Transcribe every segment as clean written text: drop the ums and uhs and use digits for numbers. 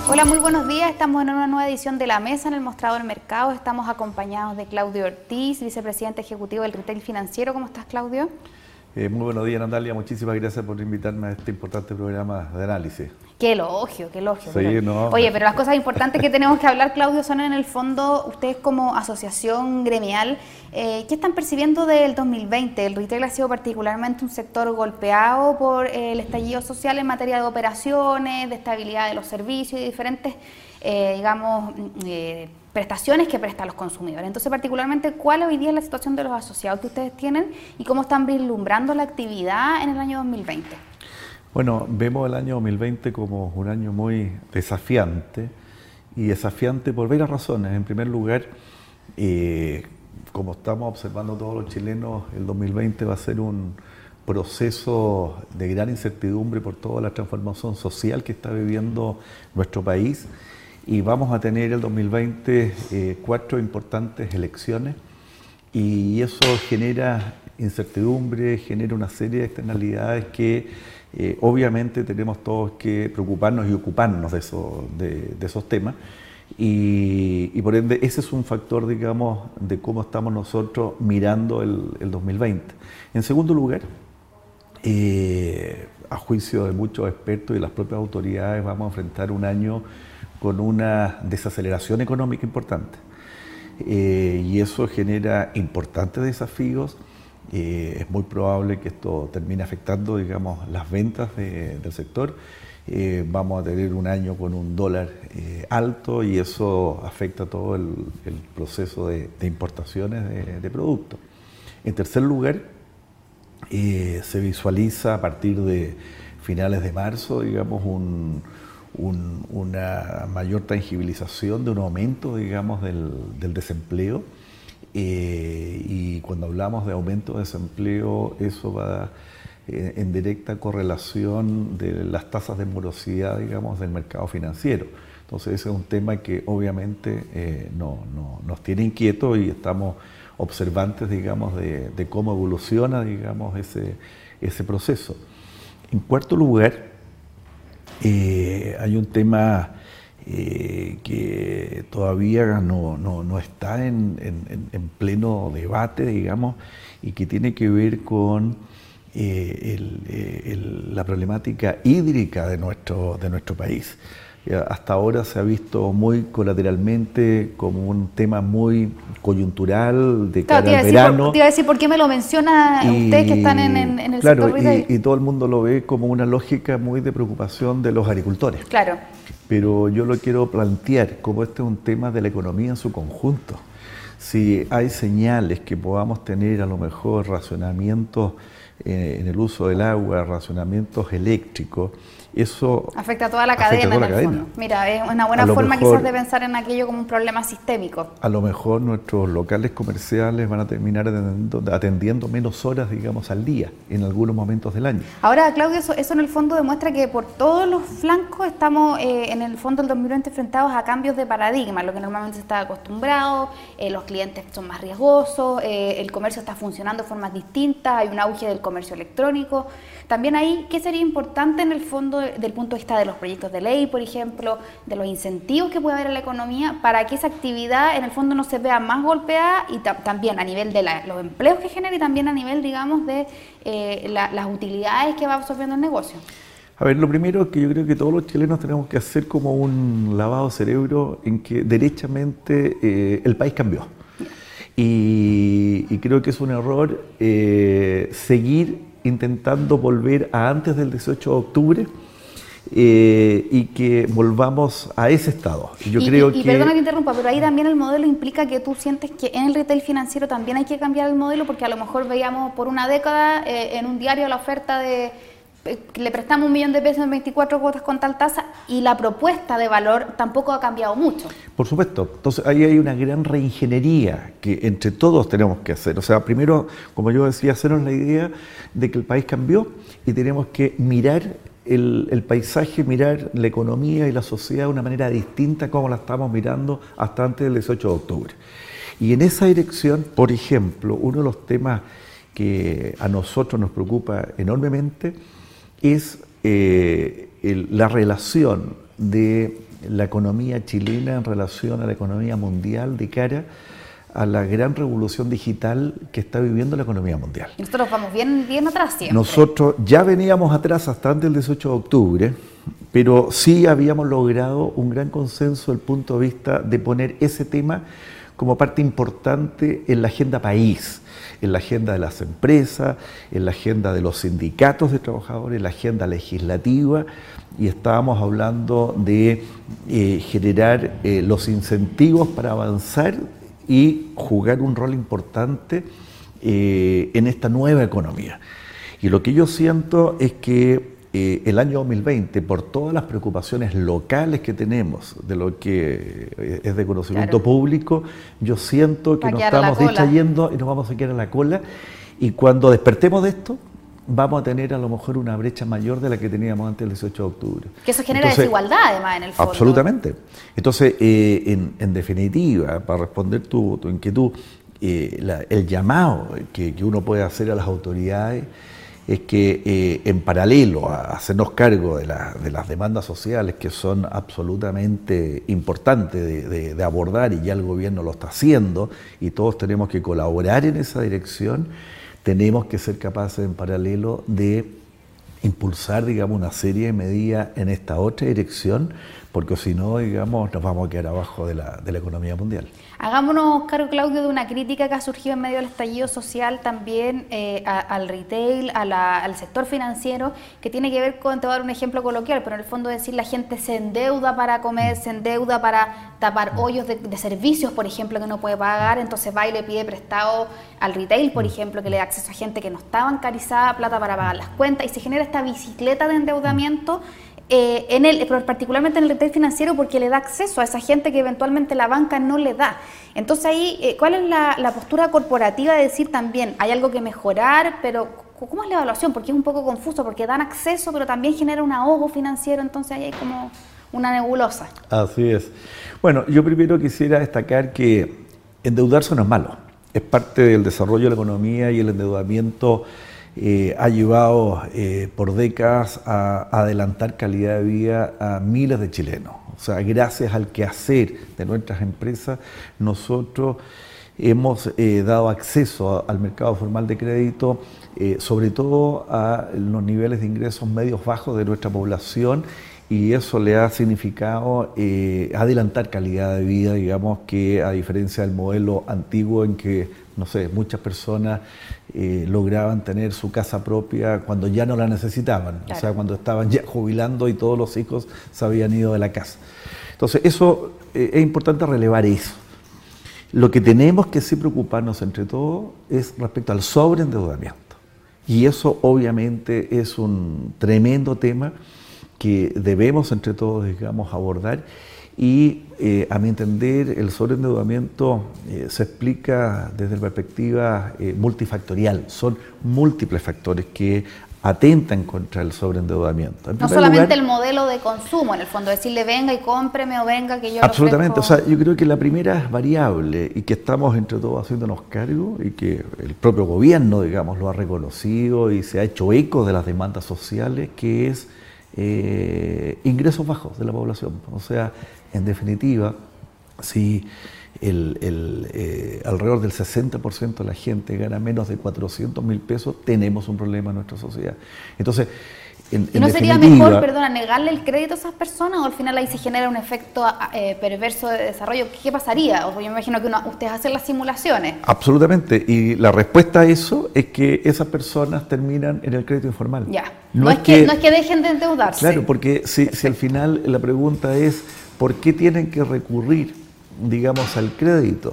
Hola, muy buenos días. Estamos en una nueva edición de La Mesa en el Mostrador Mercado. Estamos acompañados de Claudio Ortiz, vicepresidente ejecutivo del Retail Financiero. ¿Cómo estás, Claudio? Muy buenos días, Natalia. Muchísimas gracias por invitarme a este importante programa de análisis. Qué elogio, qué elogio. Sí, no. Oye, pero las cosas importantes que tenemos que hablar, Claudio, son en el fondo, ustedes como asociación gremial, ¿qué están percibiendo del 2020? El retail ha sido particularmente un sector golpeado por el estallido social en materia de operaciones, de estabilidad de los servicios y diferentes, prestaciones que prestan los consumidores. Entonces, particularmente, ¿cuál hoy día es la situación de los asociados que ustedes tienen y cómo están vislumbrando la actividad en el año 2020? Bueno, vemos el año 2020 como un año muy desafiante, y desafiante por varias razones. En primer lugar, como estamos observando todos los chilenos, el 2020 va a ser un proceso de gran incertidumbre por toda la transformación social que está viviendo nuestro país, y vamos a tener el 2020 4 importantes elecciones, y eso genera incertidumbre, genera una serie de externalidades que obviamente tenemos todos que preocuparnos y ocuparnos de esos temas, y por ende ese es un factor, digamos, de cómo estamos nosotros mirando el 2020. En segundo lugar, a juicio de muchos expertos y las propias autoridades, vamos a enfrentar un año con una desaceleración económica importante, y eso genera importantes desafíos. Es muy probable que esto termine afectando, digamos, las ventas del sector. Vamos a tener un año con un dólar alto, y eso afecta todo el proceso de importaciones de productos. En tercer lugar, se visualiza a partir de finales de marzo, digamos, una mayor tangibilización de un aumento, digamos, del desempleo. Y cuando hablamos de aumento de desempleo, eso va en directa correlación de las tasas de morosidad, digamos, del mercado financiero. Entonces ese es un tema que obviamente nos tiene inquietos, y estamos observantes, digamos, de cómo evoluciona, digamos, ese proceso. En cuarto lugar, hay un tema que todavía no está en pleno debate, digamos, y que tiene que ver con la problemática hídrica de nuestro país. Hasta ahora se ha visto muy colateralmente como un tema muy coyuntural de cara al verano. Te iba a decir, ¿por qué me lo menciona usted que están en el sector retail? Y todo el mundo lo ve como una lógica muy de preocupación de los agricultores. Claro. Pero yo lo quiero plantear como este es un tema de la economía en su conjunto. Si hay señales que podamos tener a lo mejor racionamientos en el uso del agua, racionamientos eléctricos, eso afecta a toda la cadena en el fondo. Mira, es una buena forma quizás de pensar en aquello como un problema sistémico. A lo mejor nuestros locales comerciales van a terminar atendiendo menos horas, digamos, al día, en algunos momentos del año. Ahora, Claudio, eso en el fondo demuestra que por todos los flancos estamos en el fondo del 2020 enfrentados a cambios de paradigma, lo que normalmente se está acostumbrado, los clientes son más riesgosos, el comercio está funcionando de formas distintas, hay un auge del comercio electrónico. También ahí, ¿qué sería importante en el fondo del punto de vista de los proyectos de ley, por ejemplo, de los incentivos que puede haber en la economía para que esa actividad en el fondo no se vea más golpeada, y también a nivel de los empleos que genera, y también a nivel, digamos, de las utilidades que va absorbiendo el negocio? A ver, lo primero es que yo creo que todos los chilenos tenemos que hacer como un lavado de cerebro en que derechamente el país cambió. Y creo que es un error seguir intentando volver a antes del 18 de octubre y que volvamos a ese estado. Yo creo que... Perdona que interrumpa, pero ahí también el modelo implica que tú sientes que en el retail financiero también hay que cambiar el modelo, porque a lo mejor veíamos por una década en un diario la oferta de le prestamos $1.000.000 en 24 cuotas con tal tasa, y la propuesta de valor tampoco ha cambiado mucho. Por supuesto. Entonces ahí hay una gran reingeniería que entre todos tenemos que hacer. O sea, primero, como yo decía, hacernos la idea de que el país cambió y tenemos que mirar el paisaje, mirar la economía y la sociedad de una manera distinta como la estamos mirando hasta antes del 18 de octubre. Y en esa dirección, por ejemplo, uno de los temas que a nosotros nos preocupa enormemente es la relación de la economía chilena en relación a la economía mundial de cara a la gran revolución digital que está viviendo la economía mundial. Y nosotros vamos bien, bien atrás siempre. Nosotros ya veníamos atrás hasta antes del 18 de octubre, pero sí habíamos logrado un gran consenso desde el punto de vista de poner ese tema como parte importante en la agenda país, en la agenda de las empresas, en la agenda de los sindicatos de trabajadores, en la agenda legislativa, y estábamos hablando de generar los incentivos para avanzar y jugar un rol importante en esta nueva economía. Y lo que yo siento es que el año 2020, por todas las preocupaciones locales que tenemos de lo que es de conocimiento público, yo siento que nos estamos distrayendo y nos vamos a quedar a la cola, y cuando despertemos de esto, vamos a tener a lo mejor una brecha mayor de la que teníamos antes del 18 de octubre. Que eso genera desigualdad además en el fondo. Absolutamente. Entonces, en definitiva, para responder tu inquietud, el llamado que uno puede hacer a las autoridades es que en paralelo a hacernos cargo de las demandas sociales, que son absolutamente importantes de abordar, y ya el gobierno lo está haciendo, y todos tenemos que colaborar en esa dirección, tenemos que ser capaces en paralelo de impulsar, digamos, una serie de medidas en esta otra dirección, porque si no, digamos, nos vamos a quedar abajo de la economía mundial. Hagámonos cargo, Claudio, de una crítica que ha surgido en medio del estallido social también al retail, al sector financiero, que tiene que ver con, te voy a dar un ejemplo coloquial, pero en el fondo decir la gente se endeuda para comer, se endeuda para tapar hoyos de servicios, por ejemplo, que no puede pagar, entonces va y le pide prestado al retail, por ejemplo, que le dé acceso a gente que no está bancarizada, plata para pagar las cuentas, y se genera esta bicicleta de endeudamiento particularmente en el retail financiero, porque le da acceso a esa gente que eventualmente la banca no le da. Entonces ahí, ¿cuál es la postura corporativa de decir también hay algo que mejorar, pero cómo es la evaluación? Porque es un poco confuso, porque dan acceso, pero también genera un ahogo financiero, entonces ahí hay como una nebulosa. Así es. Bueno, yo primero quisiera destacar que endeudarse no es malo, es parte del desarrollo de la economía, y el endeudamiento ha llevado por décadas a adelantar calidad de vida a miles de chilenos. O sea, gracias al quehacer de nuestras empresas, nosotros hemos dado acceso al mercado formal de crédito, sobre todo a los niveles de ingresos medios bajos de nuestra población, y eso le ha significado adelantar calidad de vida, digamos, que a diferencia del modelo antiguo en que, no sé, muchas personas lograban tener su casa propia cuando ya no la necesitaban, claro. O sea, cuando estaban ya jubilando y todos los hijos se habían ido de la casa. Entonces, eso es importante relevar eso. Lo que tenemos que sí preocuparnos entre todos es respecto al sobreendeudamiento. Y eso obviamente es un tremendo tema que debemos entre todos, digamos, abordar, y a mi entender el sobreendeudamiento se explica desde la perspectiva multifactorial. Son múltiples factores que atentan contra el sobreendeudamiento. No solamente el modelo de consumo, en el fondo, decirle venga y cómpreme, o venga que yo absolutamente, o sea, yo creo que la primera variable, y que estamos entre todos haciéndonos cargo, y que el propio gobierno, digamos, lo ha reconocido y se ha hecho eco de las demandas sociales, que es ingresos bajos de la población. O sea, en definitiva, si alrededor del 60% de la gente gana menos de 400.000 pesos, tenemos un problema en nuestra sociedad. Entonces, ¿y no sería mejor, negarle el crédito a esas personas, o al final ahí se genera un efecto perverso de desarrollo? ¿Qué pasaría? O yo me imagino que ustedes hacen las simulaciones. Absolutamente, y la respuesta a eso es que esas personas terminan en el crédito informal. Ya, no es que dejen de endeudarse. Claro, porque si al final la pregunta es ¿por qué tienen que recurrir, digamos, al crédito?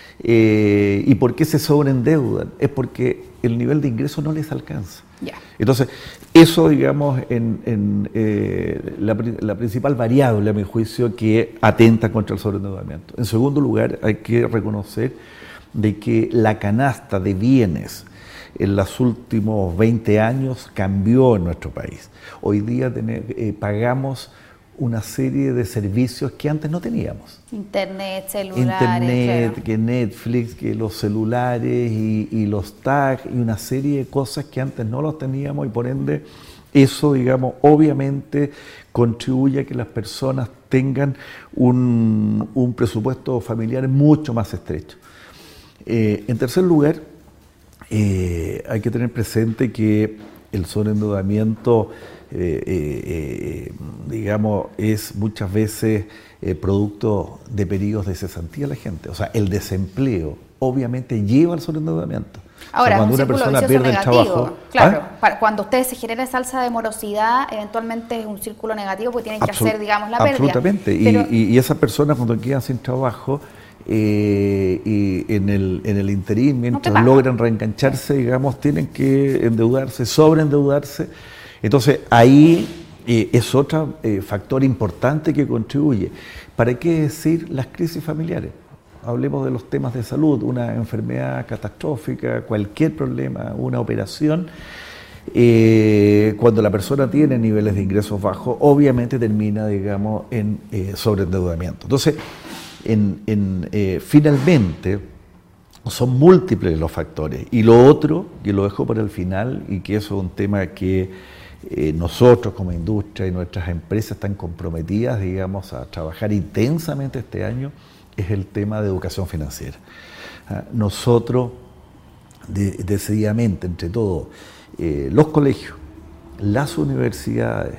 ¿Y por qué se sobreendeudan? Es porque el nivel de ingreso no les alcanza. Ya. Entonces, eso, digamos, la principal variable, a mi juicio, que atenta contra el sobreendeudamiento. En segundo lugar, hay que reconocer de que la canasta de bienes en los últimos 20 años cambió en nuestro país. Hoy día pagamos una serie de servicios que antes no teníamos. Internet, celulares. Claro. Que Netflix, que los celulares y los tags, y una serie de cosas que antes no los teníamos, y por ende eso, digamos, obviamente contribuye a que las personas tengan un presupuesto familiar mucho más estrecho. En tercer lugar, hay que tener presente que el sobreendeudamiento, digamos, es muchas veces producto de periodos de cesantía de la gente. O sea, el desempleo obviamente lleva al sobreendeudamiento. Ahora, o sea, cuando una persona pierde negativo, el trabajo... claro, cuando ustedes se genera esa alza de morosidad, eventualmente es un círculo negativo porque tienen que hacer, digamos, la pérdida. Absolutamente, pero, y esas personas cuando quedan sin trabajo, y en el interín, mientras logran reengancharse, digamos, tienen que endeudarse, sobreendeudarse. Entonces ahí es otro factor importante que contribuye. ¿Para qué decir las crisis familiares? Hablemos de los temas de salud, una enfermedad catastrófica, cualquier problema, una operación. Cuando la persona tiene niveles de ingresos bajos, obviamente termina, digamos, en sobreendeudamiento. Entonces, finalmente, son múltiples los factores. Y lo otro, que lo dejo para el final, y que eso es un tema que nosotros como industria y nuestras empresas están comprometidas, digamos, a trabajar intensamente este año, es el tema de educación financiera. Nosotros, decididamente, entre todos, los colegios, las universidades,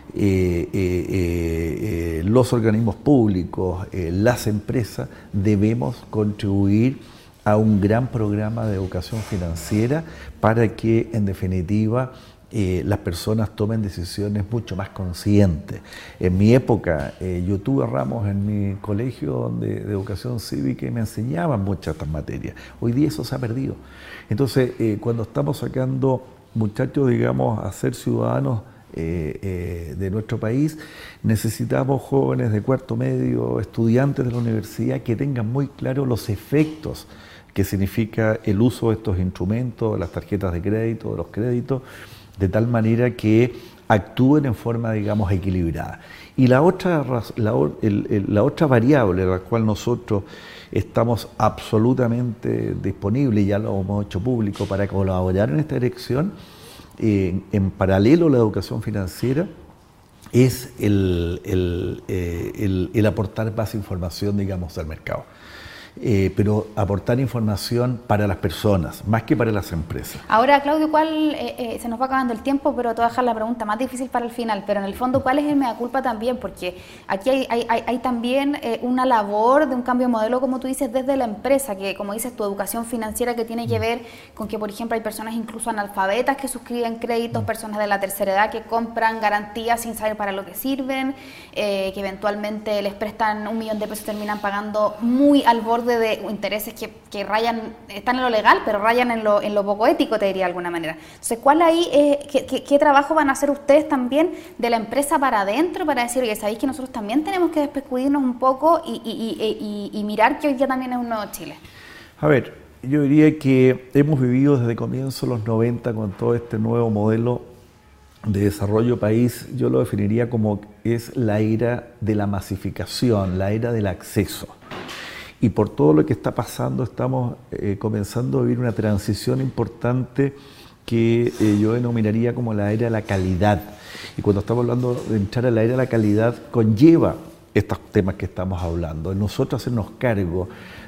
los organismos públicos, las empresas, debemos contribuir a un gran programa de educación financiera para que, en definitiva, las personas tomen decisiones mucho más conscientes. En mi época, yo tuve ramos en mi colegio de educación cívica y me enseñaban muchas de estas materias. Hoy día eso se ha perdido. Entonces, cuando estamos sacando muchachos, digamos, a ser ciudadanos de nuestro país, necesitamos jóvenes de cuarto medio, estudiantes de la universidad, que tengan muy claro los efectos que significa el uso de estos instrumentos, las tarjetas de crédito, de los créditos, de tal manera que actúen en forma, digamos, equilibrada. Y la otra variable a la cual nosotros estamos absolutamente disponibles, ya lo hemos hecho público, para colaborar en esta dirección, en paralelo a la educación financiera, es el aportar más información, digamos, al mercado. Pero aportar información para las personas, más que para las empresas. Ahora, Claudio, se nos va acabando el tiempo, pero te voy a dejar la pregunta más difícil para el final, pero en el fondo, ¿cuál es el mea culpa también? Porque aquí hay también una labor de un cambio de modelo, como tú dices, desde la empresa, que como dices, tu educación financiera, que tiene que ver con que, por ejemplo, hay personas incluso analfabetas que suscriben créditos, personas de la tercera edad que compran garantías sin saber para lo que sirven, que eventualmente les prestan $1 millón y terminan pagando muy al borde de intereses que rayan, están en lo legal, pero rayan en lo poco ético, te diría de alguna manera. Entonces, ¿cuál ahí, qué trabajo van a hacer ustedes también de la empresa para adentro, para decir, oye, sabéis que nosotros también tenemos que despecudirnos un poco y mirar que hoy día también es un nuevo Chile? A ver, yo diría que hemos vivido desde comienzos de los 90 con todo este nuevo modelo de desarrollo país. Yo lo definiría como es la era de la masificación, la era del acceso. Y por todo lo que está pasando, estamos comenzando a vivir una transición importante que yo denominaría como la era de la calidad. Y cuando estamos hablando de entrar a la era de la calidad, conlleva estos temas que estamos hablando. Nosotros hacernos cargo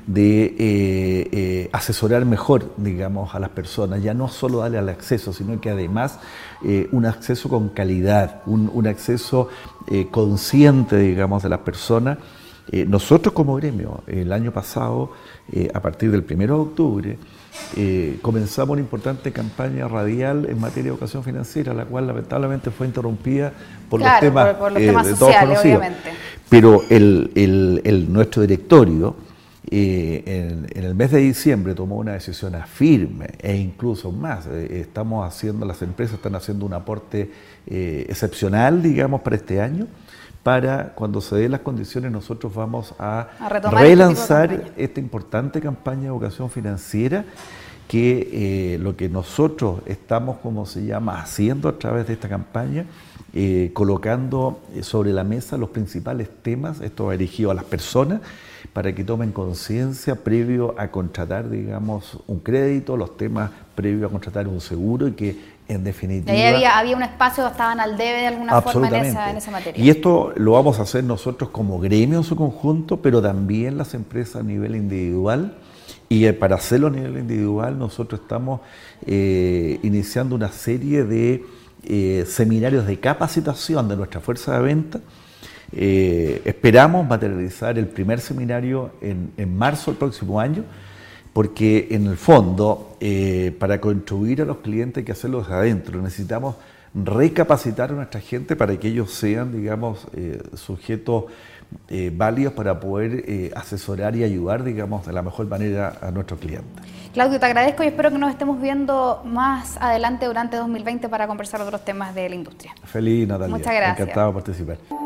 de asesorar mejor, digamos, a las personas, ya no solo darle al acceso, sino que además un acceso con calidad, un acceso consciente, digamos, de las personas. Nosotros como gremio, el año pasado, a partir del 1 de octubre, comenzamos una importante campaña radial en materia de educación financiera, la cual lamentablemente fue interrumpida por los temas, por los temas de sociales, todos conocidos. obviamente. Pero nuestro directorio, en el mes de diciembre, tomó una decisión firme e incluso más. Las empresas están haciendo un aporte excepcional, digamos, para este año. Para cuando se den las condiciones, nosotros vamos a relanzar esta importante campaña de educación financiera, que lo que nosotros estamos, haciendo a través de esta campaña, colocando sobre la mesa los principales temas. Esto va dirigido a las personas para que tomen conciencia previo a contratar, digamos, un crédito, los temas previo a contratar un seguro, y que En definitiva. Y ahí había un espacio, estaban al debe de alguna forma en esa materia. Y esto lo vamos a hacer nosotros como gremio en su conjunto, pero también las empresas a nivel individual. Y para hacerlo a nivel individual, nosotros estamos iniciando una serie de seminarios de capacitación de nuestra fuerza de venta. Esperamos materializar el primer seminario en marzo del próximo año, porque en el fondo, para contribuir a los clientes hay que hacerlo desde adentro. Necesitamos recapacitar a nuestra gente para que ellos sean, digamos, sujetos válidos para poder asesorar y ayudar, digamos, de la mejor manera a nuestros clientes. Claudio, te agradezco y espero que nos estemos viendo más adelante durante 2020 para conversar otros temas de la industria. Feliz, Natalia. Muchas gracias. Encantado de participar.